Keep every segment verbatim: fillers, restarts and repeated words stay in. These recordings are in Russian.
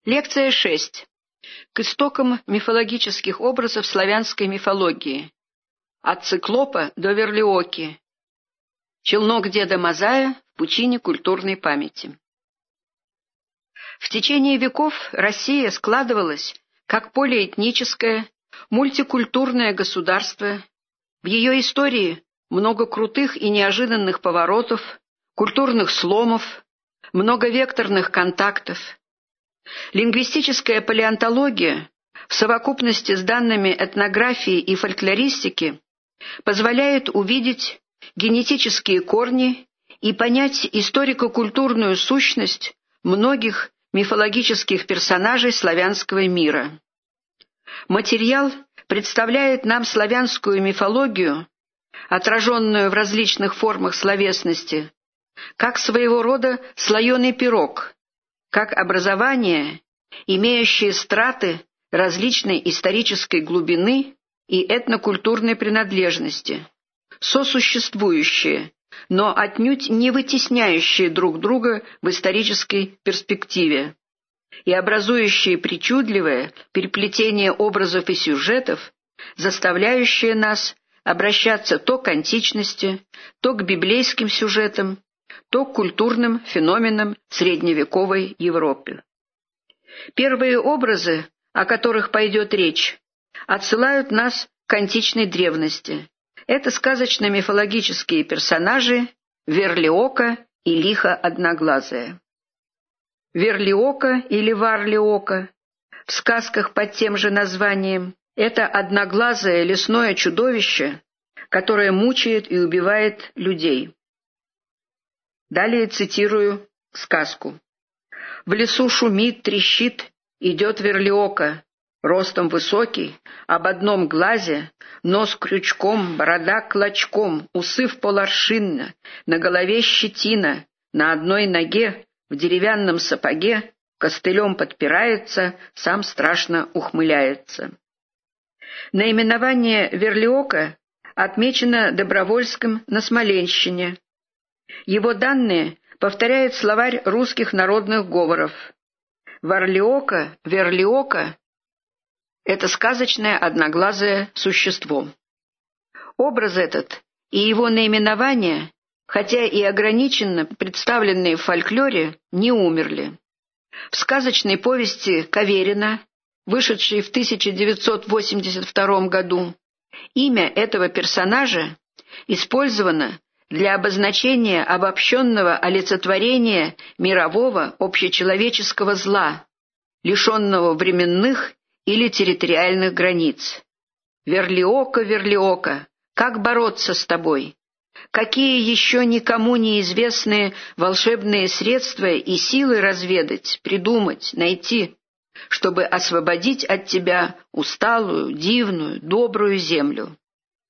Лекция шесть. К истокам мифологических образов славянской мифологии. От Циклопа до Верлиоки. Челнок деда Мазая в пучине культурной памяти. В течение веков Россия складывалась как полиэтническое, мультикультурное государство. В ее истории много крутых и неожиданных поворотов, культурных сломов, многовекторных контактов. Лингвистическая палеонтология в совокупности с данными этнографии и фольклористики позволяет увидеть генетические корни и понять историко-культурную сущность многих мифологических персонажей славянского мира. Материал представляет нам славянскую мифологию, отраженную в различных формах словесности, как своего рода слоеный пирог, как образование, имеющее страты различной исторической глубины и этнокультурной принадлежности, сосуществующие, но отнюдь не вытесняющие друг друга в исторической перспективе, и образующие причудливое переплетение образов и сюжетов, заставляющее нас обращаться то к античности, то к библейским сюжетам, то к культурным феноменам средневековой Европы. Первые образы, о которых пойдет речь, отсылают нас к античной древности. Это сказочно-мифологические персонажи Верлиока и Лихо Одноглазая. Верлиока или Варлиока в сказках под тем же названием – это одноглазое лесное чудовище, которое мучает и убивает людей. Далее цитирую сказку. «В лесу шумит, трещит, идет Верлиока, ростом высокий, об одном глазе, нос крючком, борода клочком, усы в поларшинно, на голове щетина, на одной ноге, в деревянном сапоге, костылем подпирается, сам страшно ухмыляется». Наименование Верлиока отмечено Добровольским на Смоленщине. Его данные повторяет словарь русских народных говоров. Варлиока, Верлиока – это сказочное одноглазое существо. Образ этот и его наименование, хотя и ограниченно представленные в фольклоре, не умерли. В сказочной повести Каверина, вышедшей в тысяча девятьсот восемьдесят втором году, имя этого персонажа использовано для обозначения обобщенного олицетворения мирового общечеловеческого зла, лишенного временных или территориальных границ. Верлиока, Верлиока, как бороться с тобой? Какие еще никому неизвестные волшебные средства и силы разведать, придумать, найти, чтобы освободить от тебя усталую, дивную, добрую землю?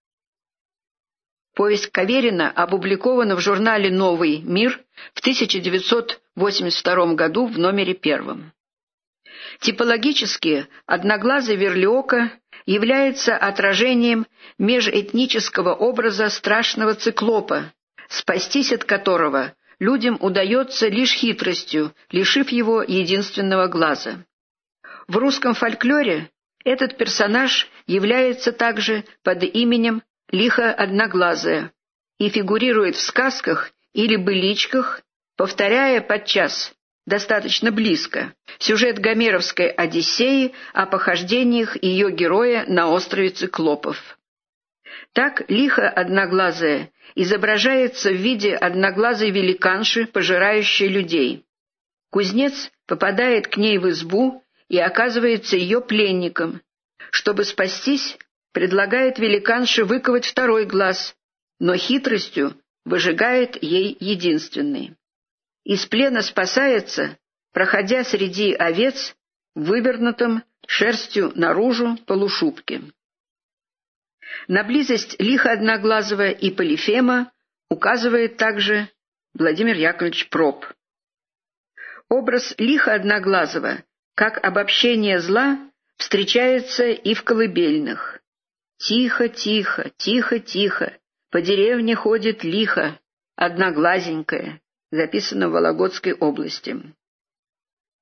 Повесть Каверина опубликована в журнале «Новый мир» в тысяча девятьсот восемьдесят втором году в номере первом. Типологически одноглазый Верлиока является отражением межэтнического образа страшного циклопа, спастись от которого людям удается лишь хитростью, лишив его единственного глаза. В русском фольклоре этот персонаж является также под именем Лихо Одноглазая и фигурирует в сказках или быличках, повторяя подчас достаточно близко сюжет гомеровской «Одиссеи» о похождениях ее героя на острове Циклопов. Так Лихо Одноглазая изображается в виде одноглазой великанши, пожирающей людей. Кузнец попадает к ней в избу и оказывается ее пленником. Чтобы спастись, предлагает великанше выковать второй глаз, но хитростью выжигает ей единственный. Из плена спасается, проходя среди овец в вывернутом шерстью наружу полушубке. На близость Лиха Одноглазого и Полифема указывает также Владимир Яковлевич Проб. Образ Лиха Одноглазого, как обобщение зла, встречается и в колыбельных. «Тихо, тихо, тихо, тихо, по деревне ходит лихо, одноглазенькая», записано в Вологодской области.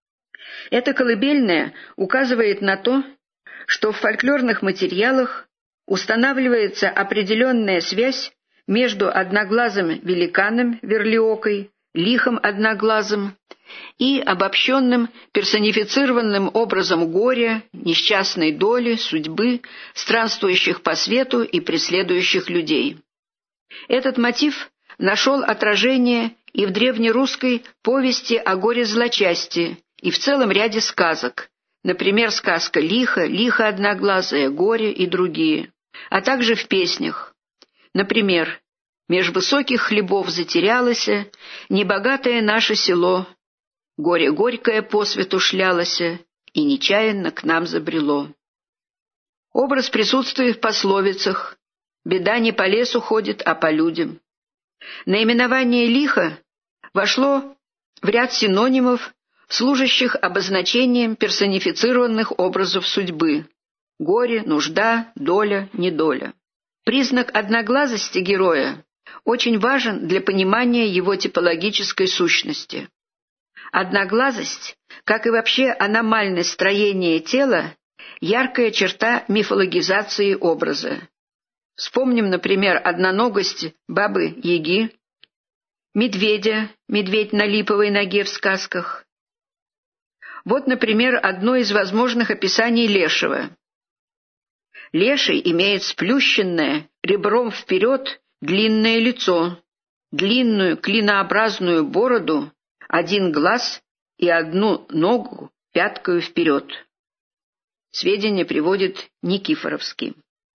Это колыбельное указывает на то, что в фольклорных материалах устанавливается определенная связь между одноглазым великаном Верлиокой, лихом одноглазым и обобщенным персонифицированным образом горя, несчастной доли, судьбы, странствующих по свету и преследующих людей. Этот мотив нашел отражение и в древнерусской повести о горе-злочастии, и в целом ряде сказок, например, сказка «Лихо», «Лихо одноглазое», «Горе» и другие, а также в песнях. Например, «Меж высоких хлебов затерялося, небогатое наше село, горе горькое по свету шлялося, и нечаянно к нам забрело». Образ присутствует в пословицах «Беда не по лесу ходит, а по людям». Наименование «лихо» вошло в ряд синонимов, служащих обозначением персонифицированных образов судьбы – горе, нужда, доля, недоля. Признак одноглазости героя очень важен для понимания его типологической сущности. Одноглазость, как и вообще аномальность строения тела, яркая черта мифологизации образа. Вспомним, например, одноногость Бабы-Яги, медведя, медведь на липовой ноге в сказках. Вот, например, одно из возможных описаний лешего. Леший имеет сплющенное, ребром вперед, длинное лицо, длинную клинообразную бороду, один глаз и одну ногу пяткою вперед. Сведения приводит Никифоровский.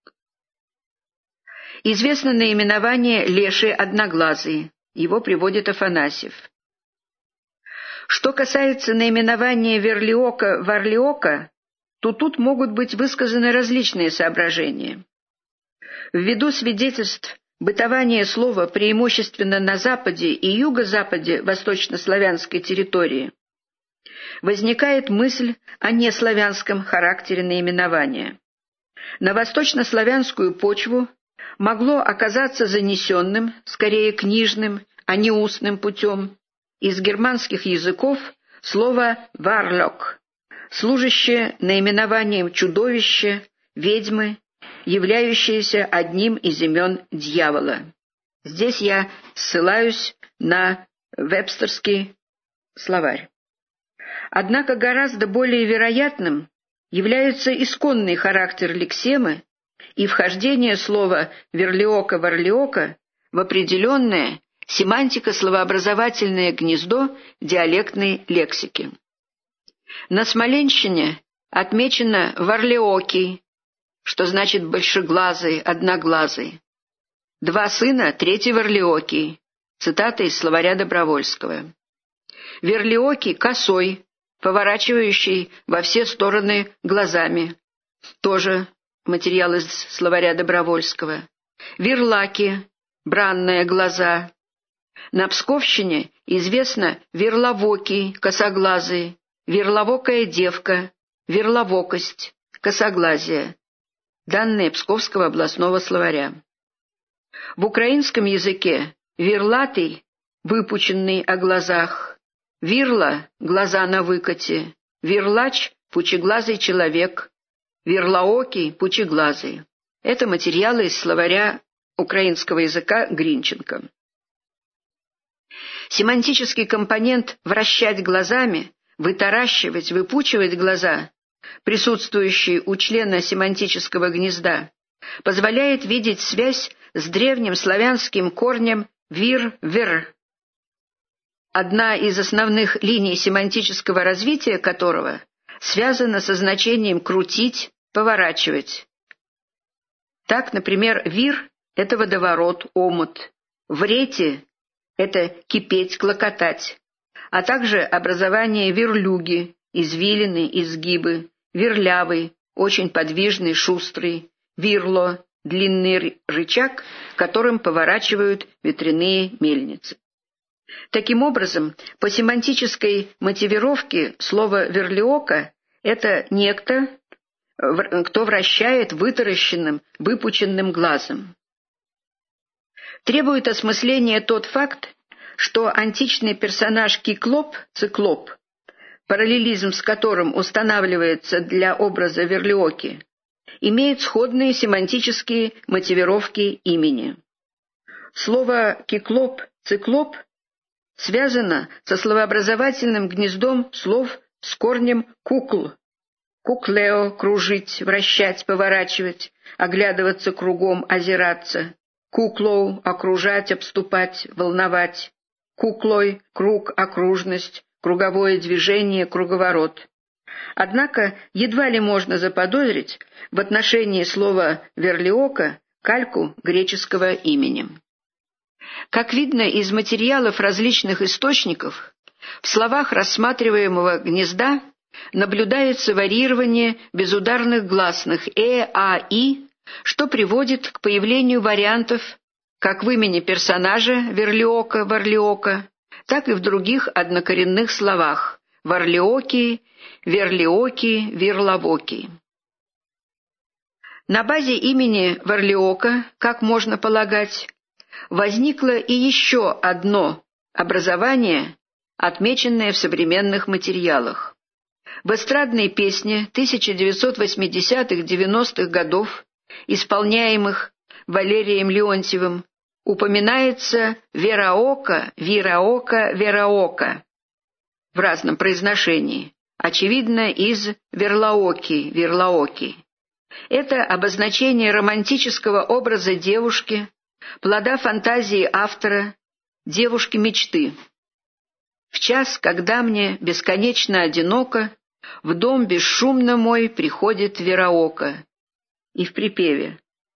Известно наименование леший одноглазый, его приводит Афанасьев. Что касается наименования Верлиока-Варлиока, то тут могут быть высказаны различные соображения. Ввиду свидетельств бытования слова преимущественно на западе и юго-западе восточнославянской территории, возникает мысль о неславянском характере наименования. На восточнославянскую почву могло оказаться занесенным, скорее книжным, а не устным путем, из германских языков слово «варлок», служащее наименованием чудовища, ведьмы, являющееся одним из имен дьявола. Здесь я ссылаюсь на вебстерский словарь. Однако гораздо более вероятным является исконный характер лексемы и вхождение слова «верлиока-варлиока» в определенное семантико-словообразовательное гнездо диалектной лексики. На Смоленщине отмечено «варлиокий», что значит «большеглазый», «одноглазый». Два сына, третий варлиокий. Цитата из словаря Добровольского. Верлиокий – косой, поворачивающий во все стороны глазами. Тоже материал из словаря Добровольского. Верлаки – бранные глаза. На Псковщине известно верловокий, косоглазый, верловокая девка, верловокость, косоглазие. Данные Псковского областного словаря. В украинском языке верлатый – выпученный о глазах, вирла – глаза на выкате, верлач – пучеглазый человек, верлаокий – пучеглазый. Это материалы из словаря украинского языка Гринченко. Семантический компонент «вращать глазами», «вытаращивать», «выпучивать глаза», присутствующий у члена семантического гнезда, позволяет видеть связь с древним славянским корнем «вир-вер», одна из основных линий семантического развития которого связана со значением «крутить», «поворачивать». Так, например, «вир» — это водоворот, омут, «врети» — это кипеть, клокотать, а также образование верлюги, извилины, изгибы, верлявый, очень подвижный, шустрый, вирло, длинный рычаг, которым поворачивают ветряные мельницы. Таким образом, по семантической мотивировке слово «верлиока» — это некто, кто вращает вытаращенным, выпученным глазом. Требует осмысления тот факт, что античный персонаж Киклоп, циклоп, параллелизм с которым устанавливается для образа Верлиоки, имеет сходные семантические мотивировки имени. Слово «киклоп», «циклоп» связано со словообразовательным гнездом слов с корнем «кукл». Куклео — кружить, вращать, поворачивать, оглядываться кругом, озираться. Куклоу — окружать, обступать, волновать. Куклой — круг, окружность, круговое движение, круговорот. Однако едва ли можно заподозрить в отношении слова «верлиока» кальку греческого имени. Как видно из материалов различных источников, в словах рассматриваемого гнезда наблюдается варьирование безударных гласных «э», «а», «и», что приводит к появлению вариантов как в имени персонажа Верлиока, Варлиока, так и в других однокоренных словах Варлиоки, Верлиоки, Верлавоки. На базе имени Варлиока, как можно полагать, возникло и еще одно образование, отмеченное в современных материалах. В эстрадной песне тысяча девятьсот восьмидесятых-девяностых годов, исполняемых Валерием Леонтьевым, упоминается «вераока», «вираока», «вераока» в разном произношении, очевидно, из «верлаоки», «верлаоки». Это обозначение романтического образа девушки, плода фантазии автора, девушки мечты. В час, когда мне бесконечно одиноко, в дом бесшумно мой приходит Вераока. И в припеве: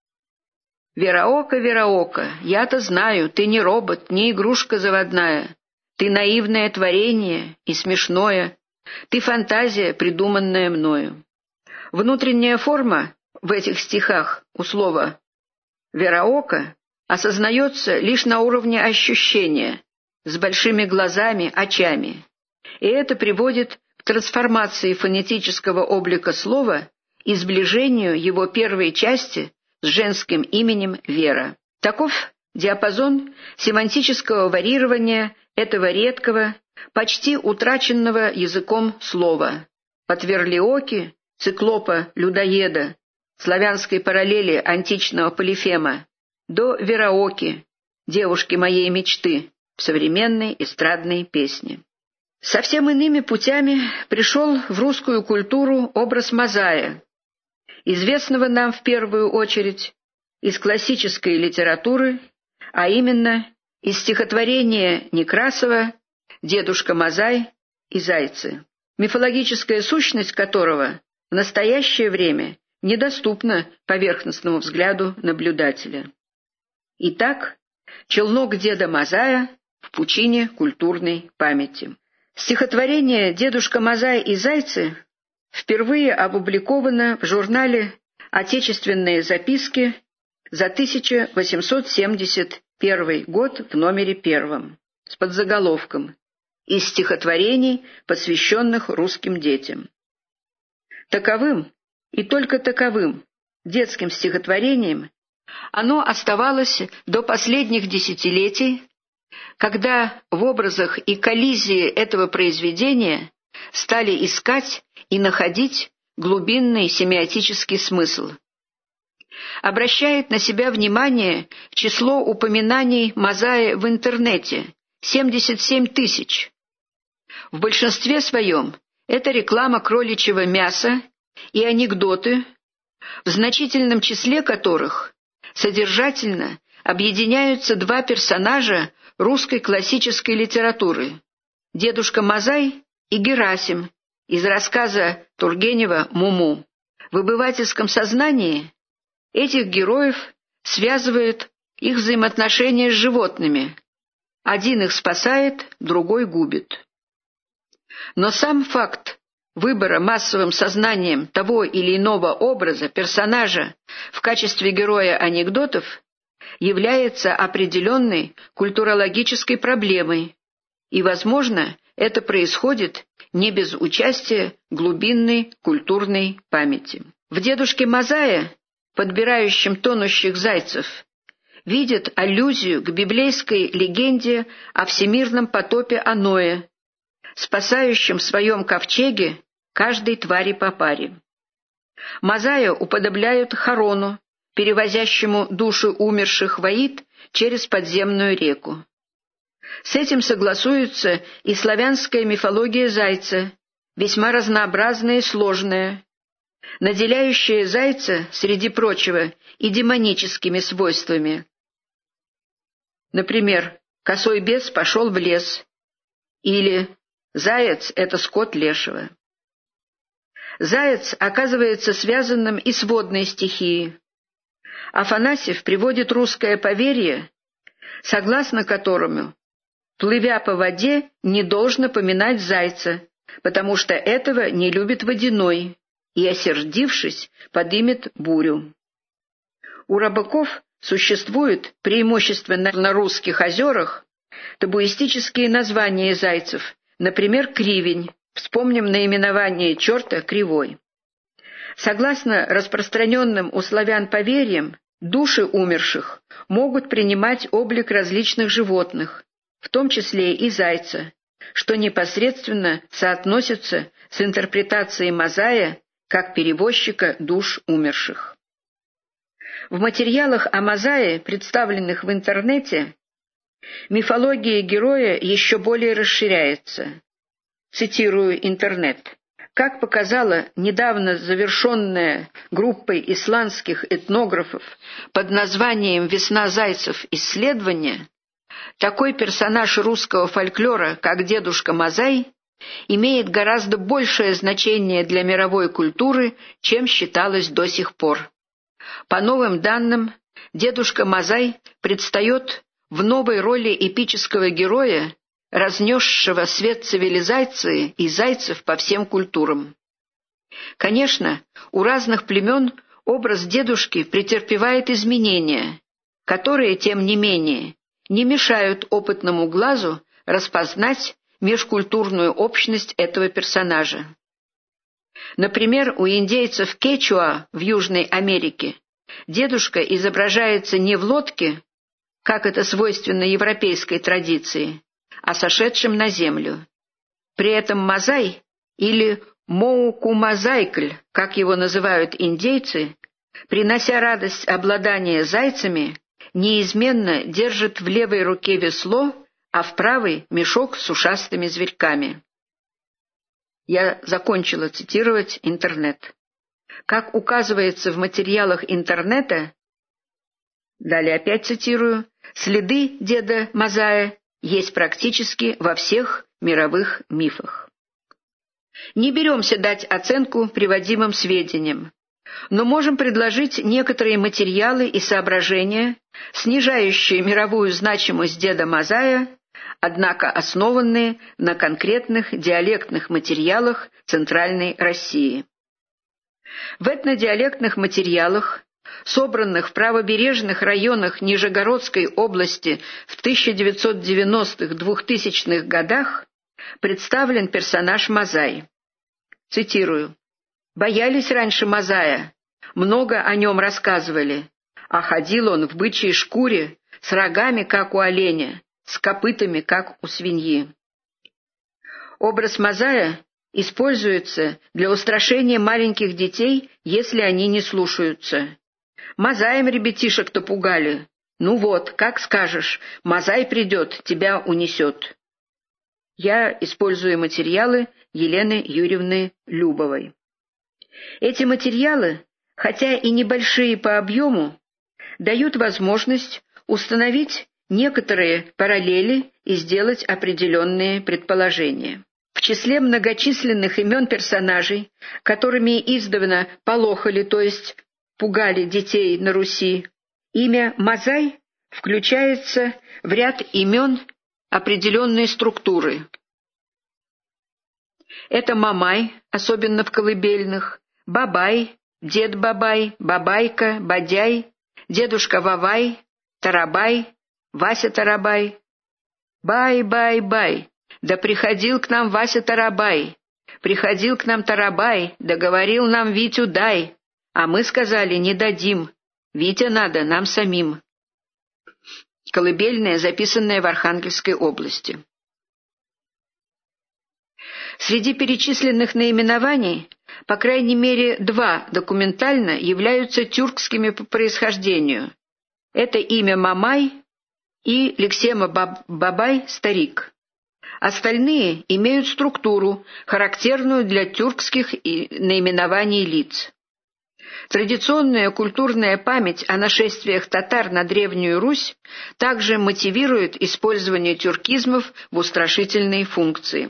«Вераока, Вераока, я-то знаю, ты не робот, не игрушка заводная, ты наивное творение и смешное, ты фантазия, придуманная мною». Внутренняя форма в этих стихах у слова «Вераока» осознается лишь на уровне ощущения, с большими глазами, очами, и это приводит к трансформации фонетического облика слова и сближению его первой части с женским именем Вера. Таков диапазон семантического варьирования этого редкого, почти утраченного языком слова. От Верлиоки, циклопа, людоеда, славянской параллели античного полифема, до Вераоки, девушки моей мечты, в современной эстрадной песне. Совсем иными путями пришел в русскую культуру образ Мазая, известного нам в первую очередь из классической литературы, а именно из стихотворения Некрасова «Дедушка Мазай и зайцы», мифологическая сущность которого в настоящее время недоступна поверхностному взгляду наблюдателя. Итак, челнок деда Мазая в пучине культурной памяти. Стихотворение «Дедушка Мазай и зайцы» впервые опубликовано в журнале «Отечественные записки» за тысяча восемьсот семьдесят первый год в номере первом с подзаголовком «Из стихотворений, посвященных русским детям». Таковым и только таковым детским стихотворением оно оставалось до последних десятилетий, когда в образах и коллизии этого произведения стали искать и находить глубинный семиотический смысл. Обращает на себя внимание число упоминаний Мазая в интернете – семьдесят семь тысяч. В большинстве своем это реклама кроличьего мяса и анекдоты, в значительном числе которых содержательно объединяются два персонажа русской классической литературы – дедушка Мазай и Герасим из рассказа Тургенева «Муму». В обывательском сознании этих героев связывают их взаимоотношения с животными. Один их спасает, другой губит. Но сам факт выбора массовым сознанием того или иного образа, персонажа в качестве героя анекдотов является определенной культурологической проблемой, и, возможно, это происходит не без участия глубинной культурной памяти. В «Дедушке Мазая», подбирающем тонущих зайцев, видят аллюзию к библейской легенде о всемирном потопе Ноя, спасающим в своем ковчеге каждой твари по паре. Мазая уподобляют Харону, перевозящему души умерших в Аид через подземную реку. С этим согласуется и славянская мифология зайца, весьма разнообразная и сложная, наделяющая зайца, среди прочего, и демоническими свойствами. Например, косой бес пошел в лес, или заяц — это скот лешего. Заяц оказывается связанным и с водной стихией. Афанасьев приводит русское поверье, согласно которому, плывя по воде, не должно поминать зайца, потому что этого не любит водяной, и, осердившись, подымет бурю. У рыбаков существуют, преимущественно на русских озерах, табуистические названия зайцев, например, кривень, вспомним наименование черта кривой. Согласно распространенным у славян поверьям, души умерших могут принимать облик различных животных, в том числе и зайца, что непосредственно соотносится с интерпретацией Мазая как перевозчика душ умерших. В материалах о Мазае, представленных в интернете, мифология героя еще более расширяется. Цитирую интернет. Как показала недавно завершенная группой исландских этнографов под названием «Весна зайцев. Исследование», такой персонаж русского фольклора, как дедушка Мазай, имеет гораздо большее значение для мировой культуры, чем считалось до сих пор. По новым данным, дедушка Мазай предстает в новой роли эпического героя, разнесшего свет цивилизации и зайцев по всем культурам. Конечно, у разных племен образ дедушки претерпевает изменения, которые, тем не менее, не мешают опытному глазу распознать межкультурную общность этого персонажа. Например, у индейцев Кечуа в Южной Америке дедушка изображается не в лодке, как это свойственно европейской традиции, а сошедшим на землю. При этом Мазай, или Моукумазайкль, как его называют индейцы, принося радость обладания зайцами, неизменно держит в левой руке весло, а в правой — мешок с ушастыми зверьками. Я закончила цитировать интернет. Как указывается в материалах интернета, далее опять цитирую, следы деда Мазая есть практически во всех мировых мифах. Не беремся дать оценку приводимым сведениям, но можем предложить некоторые материалы и соображения, снижающие мировую значимость деда Мазая, однако основанные на конкретных диалектных материалах Центральной России. В этнодиалектных материалах, собранных в правобережных районах Нижегородской области в тысяча девятьсот девяностых — двухтысячных годах, представлен персонаж Мазай. Цитирую. «Боялись раньше Мазая, много о нем рассказывали, а ходил он в бычьей шкуре, с рогами, как у оленя, с копытами, как у свиньи». Образ Мазая используется для устрашения маленьких детей, если они не слушаются. Мазаем ребятишек-то пугали. Ну вот, как скажешь, Мазай придет, тебя унесет. Я использую материалы Елены Юрьевны Любовой. Эти материалы, хотя и небольшие по объему, дают возможность установить некоторые параллели и сделать определенные предположения. В числе многочисленных имен персонажей, которыми издавна полохали, то есть пугали детей на Руси, имя Мазай включается в ряд имен определенной структуры. Это Мамай, особенно в колыбельных, Бабай, Дед Бабай, Бабайка, Бадяй, Дедушка Вавай, Тарабай, Вася Тарабай. Бай-бай-бай, да приходил к нам Вася Тарабай, приходил к нам Тарабай, да говорил нам Витю дай, а мы сказали не дадим, Витя надо нам самим. Колыбельная, записанная в Архангельской области. Среди перечисленных наименований, по крайней мере, два документально являются тюркскими по происхождению. Это имя Мамай и Лексема Бабай «Старик». Остальные имеют структуру, характерную для тюркских наименований лиц. Традиционная культурная память о нашествиях татар на Древнюю Русь также мотивирует использование тюркизмов в устрашительной функции.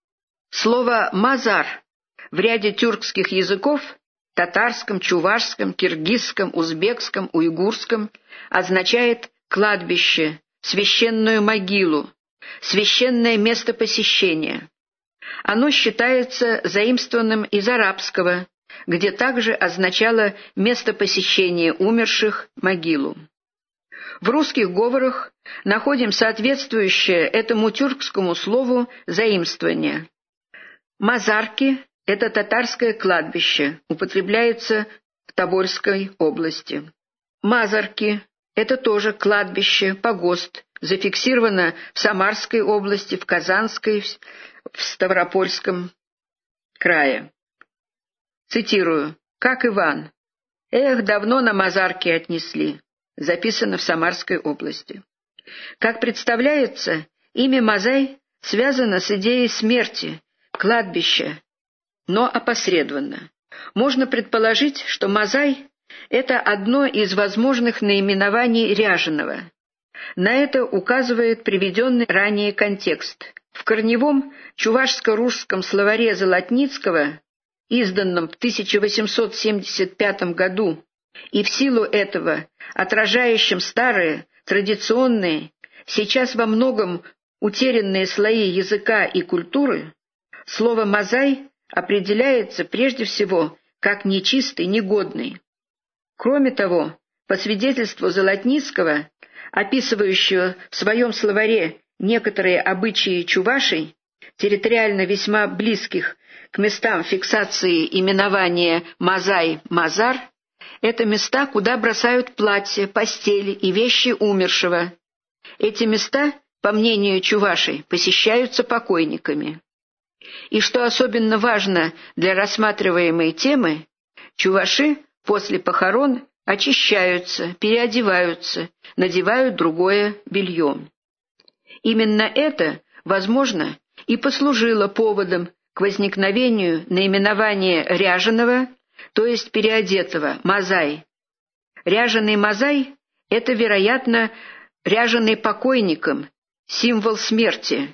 Слово «мазар» в ряде тюркских языков – татарском, чувашском, киргизском, узбекском, уйгурском – означает «кладбище», «священную могилу», «священное место посещения». Оно считается заимствованным из арабского, где также означало место посещения умерших, могилу. В русских говорах находим соответствующее этому тюркскому слову заимствование. Мазарки – это татарское кладбище, употребляется в Тобольской области. Мазарки – это тоже кладбище, погост, зафиксировано в Самарской области, в Казанской, в Ставропольском крае. Цитирую: «Как Иван. Эх, давно на Мазарки отнесли», записано в Самарской области. Как представляется, имя Мазай связано с идеей смерти, кладбища, но опосредованно. Можно предположить, что Мазай – это одно из возможных наименований Ряженого. На это указывает приведенный ранее контекст. В корневом чувашско-русском словаре Золотницкого, изданном в тысяча восемьсот семьдесят пятом году, и в силу этого отражающем старые, традиционные, сейчас во многом утерянные слои языка и культуры, слово «мазай» определяется прежде всего как нечистый, негодный. Кроме того, по свидетельству Золотницкого, описывающего в своем словаре некоторые обычаи чувашей, территориально весьма близких к местам фиксации именования Мазай-Мазар, это места, куда бросают платья, постели и вещи умершего. Эти места, по мнению чувашей, посещаются покойниками. И что особенно важно для рассматриваемой темы, чуваши после похорон очищаются, переодеваются, надевают другое белье. Именно это, возможно, и послужило поводом к возникновению наименования ряженого, то есть переодетого, Мазай. Ряженый Мазай – это, вероятно, ряженый покойником, символ смерти.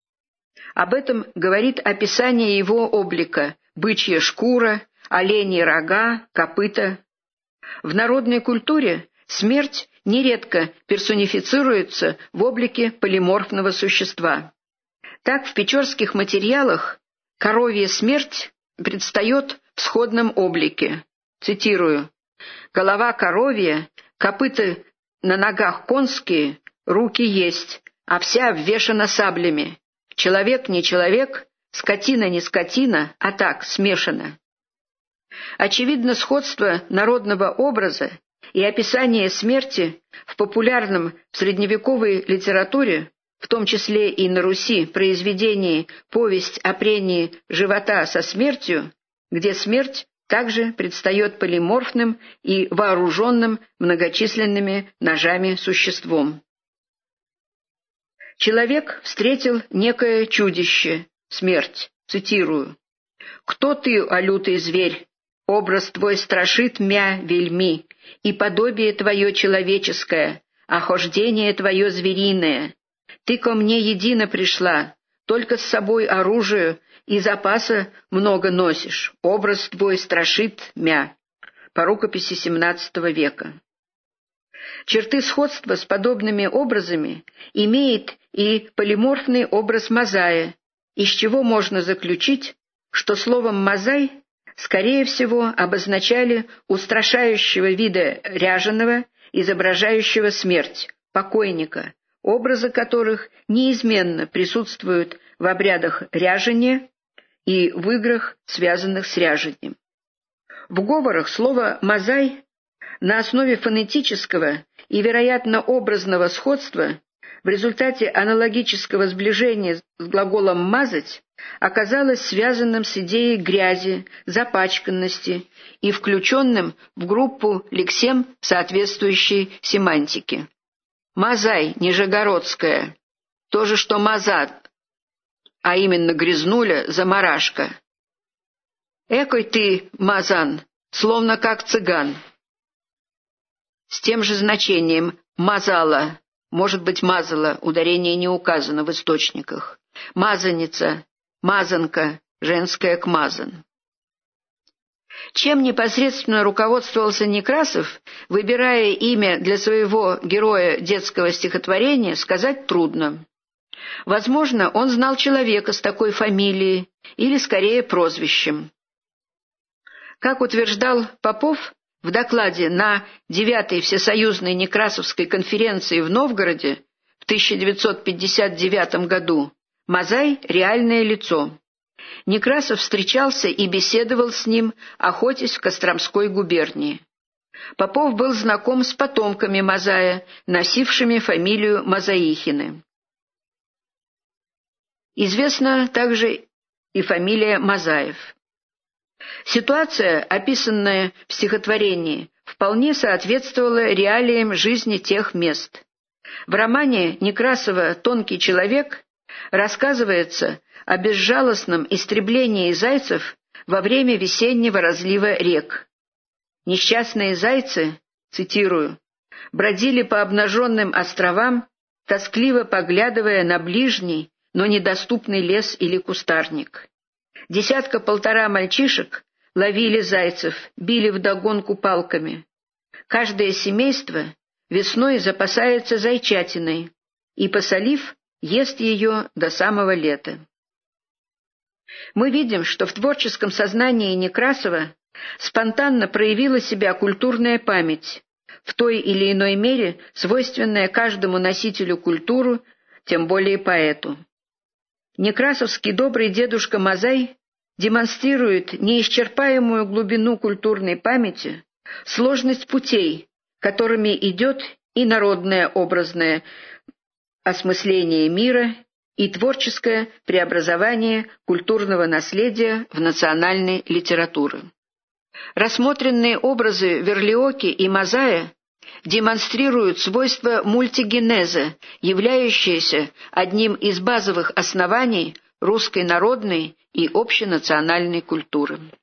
Об этом говорит описание его облика – бычья шкура, оленьи рога, копыта. В народной культуре смерть нередко персонифицируется в облике полиморфного существа. Так в печорских материалах коровья смерть предстает в сходном облике. Цитирую: «Голова коровья, копыта на ногах конские, руки есть, а вся обвешана саблями. Человек не человек, скотина не скотина, а так, смешано». Очевидно, сходство народного образа и описание смерти в популярном в средневековой литературе, в том числе и на Руси, произведении «Повесть о прении живота со смертью», где смерть также предстает полиморфным и вооруженным многочисленными ножами существом. Человек встретил некое чудище, смерть, цитирую: «Кто ты, о лютый зверь? Образ твой страшит мя вельми, и подобие твое человеческое, а хождение твое звериное. Ты ко мне едино пришла, только с собой оружие и запаса много носишь. Образ твой страшит мя». По рукописи семнадцатого века. Черты сходства с подобными образами имеет и полиморфный образ Мазая, из чего можно заключить, что словом «мазай» скорее всего обозначали устрашающего вида ряженого, изображающего смерть, покойника, образы которых неизменно присутствуют в обрядах ряжения и в играх, связанных с ряжением. В говорах слово «мазай» на основе фонетического и, вероятно, образного сходства в результате аналогического сближения с глаголом «мазать» оказалось связанным с идеей грязи, запачканности и включенным в группу лексем соответствующей семантики. Мазай, Нижегородская, то же, что мазат, а именно грязнуля, замарашка. Экой ты, мазан, словно как цыган. С тем же значением мазала, может быть мазала, ударение не указано в источниках. Мазаница, мазанка, женская к мазан. Чем непосредственно руководствовался Некрасов, выбирая имя для своего героя детского стихотворения, сказать трудно. Возможно, он знал человека с такой фамилией, или скорее прозвищем. Как утверждал Попов в докладе на девятой Всесоюзной Некрасовской конференции в Новгороде в тысяча девятьсот пятьдесят девятом году, Мазай – реальное лицо. Некрасов встречался и беседовал с ним, охотясь в Костромской губернии. Попов был знаком с потомками Мазая, носившими фамилию Мазаихины. Известна также и фамилия Мазаев. Ситуация, описанная в стихотворении, вполне соответствовала реалиям жизни тех мест. В романе Некрасова «Тонкий человек» рассказывается о безжалостном истреблении зайцев во время весеннего разлива рек. Несчастные зайцы, цитирую, бродили по обнаженным островам, тоскливо поглядывая на ближний, но недоступный лес или кустарник. Десятка-полтора мальчишек ловили зайцев, били вдогонку палками. Каждое семейство весной запасается зайчатиной и, посолив, ест ее до самого лета. Мы видим, что в творческом сознании Некрасова спонтанно проявила себя культурная память, в той или иной мере свойственная каждому носителю культуры, тем более поэту. Некрасовский добрый дедушка Мазай демонстрирует неисчерпаемую глубину культурной памяти, сложность путей, которыми идет и народное образное осмысление мира, и творческое преобразование культурного наследия в национальной литературы. Рассмотренные образы Верлиоки и Мазая демонстрируют свойства мультигенеза, являющиеся одним из базовых оснований русской народной и общенациональной культуры.